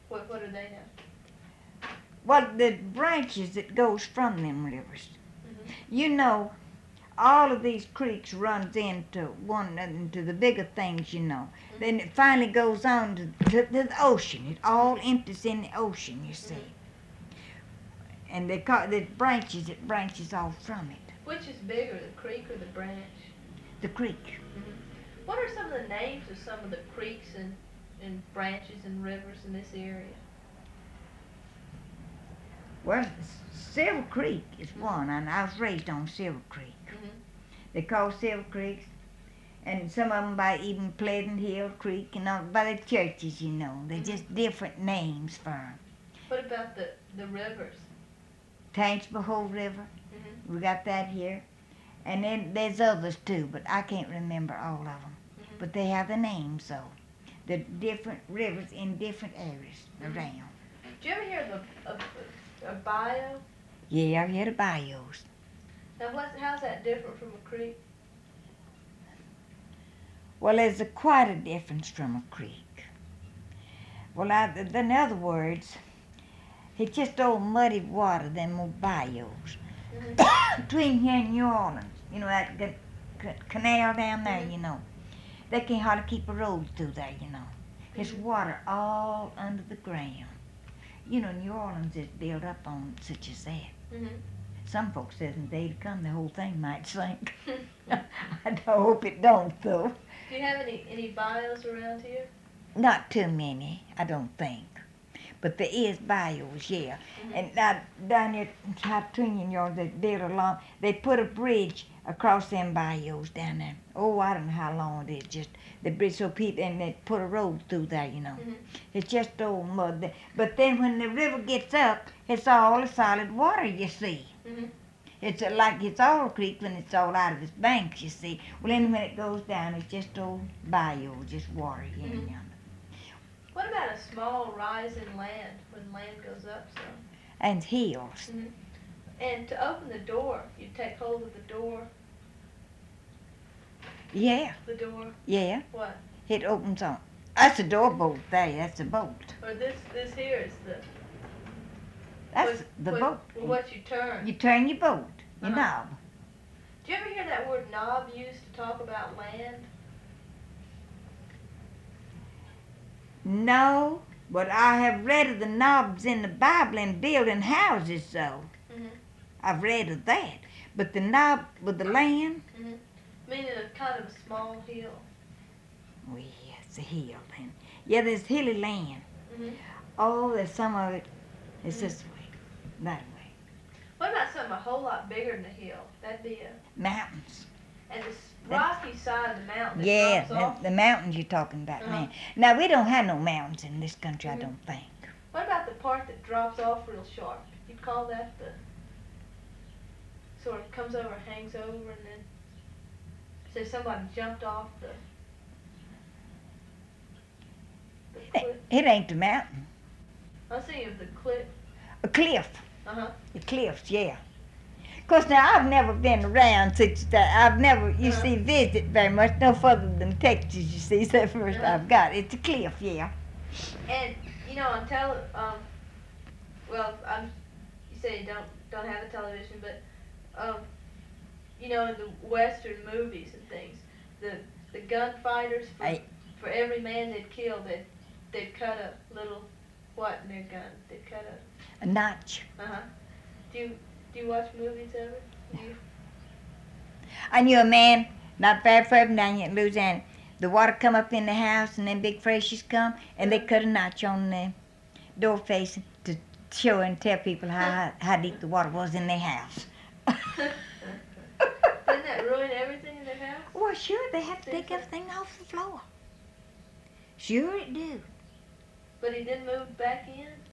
What are they now? Well, the branches that goes from them rivers. Mhm. You know, all of these creeks runs into the bigger things, you know. Mhm. Then it finally goes on to the ocean. It all empties in the ocean, you see. And they call it branches. It branches off from it. Which is bigger, the creek or the branch? The creek. Mhm. What are some of the names of some of the creeks and branches and rivers in this area? Well, Silver Creek is one, and I was raised on Silver Creek. Mhm. They call Silver Creeks, and some of them by even Pleasant Hill Creek, and all by the churches, you know. They're just different names for them. What about the rivers? Tangipahoa River, Mhm. we got that here. And then there's others too, but I can't remember all of them. Mhm. But they have the names, though. The different rivers in different areas around. Did you ever hear of a bayou? Yeah, I've heard of bayous. Now, how's that different from a creek? Well, there's quite a difference from a creek. Well, in other words, it's just old muddy water, them old bayous. Mhm. Between here and New Orleans, you know, that canal down there, Mhm. you know. They can't hardly keep a road through there, you know. It's Mhm. water all under the ground. You know, New Orleans is built up on such as that. Mhm. Some folks says in the day to come the whole thing might sink. I hope it don't, though. Do you have any bayous around here? Not too many, I don't think. But there is bayous, yeah. Mhm. And now down here between y'all, they put a bridge across them bayous down there. Oh, I don't know how long it is, just the bridge so people, and they put a road through there, you know. Mhm. It's just old mud there. But then when the river gets up, it's all solid water, you see. Mhm. It's like it's all creek when it's all out of its banks, you see. Well, then when it goes down, it's just old bayou, just water here and Mhm. yonder. What about a small rise in land when land goes up some? And hills. Mhm. And to open the door, you take hold of the door. Yeah, The door. yeah. What? It opens on. That's a door bolt there. That's a bolt. Or this here is the. That's the bolt. What you turn. You turn your bolt, your Uh-huh. knob. Do you ever hear that word knob used to talk about land? No, but I have read of the knobs in the Bible in building houses, though. Mhm. I've read of that. But the knob with the land, Mhm. Meaning a kind of a small hill. well, yeah, it's a hill then. Yeah, there's hilly land. Mhm. Oh, there's some of it. It's this way, that way. What about something a whole lot bigger than a hill? That'd be a. Mountains. And the rocky side of the mountain that Yeah, drops off. the mountains you're talking about Uh-huh. now. Now, we don't have no mountains in this country, I Mhm. don't think. What about the part that drops off real sharp? You'd call that the. Sort of comes over, hangs over, and then. Say somebody jumped off the. The cliff. It ain't a mountain. I'm thinking of the cliff. A cliff. Uh-huh. The cliffs, yeah. 'Cause now I've never been around such that. I've never, you Uh-huh. see, visit very much, no further than Texas, you see. It's the first Uh-huh. I've got. It's a cliff, yeah. And you know, you say you don't have a television, but you know, in the Western movies and things, the gunfighters for every man they'd kill, they'd cut a little what in their gun? They'd cut A notch. a. Do you watch movies ever? Do you? I knew a man not very far from down here in Louisiana. The water come up in the house and then big freshes come and they cut a notch on the door face to show and tell people how deep the water was in their house. Doesn't that ruin everything in their house? Well, sure, they have to take everything off the floor. Sure it do. But he didn't move back in?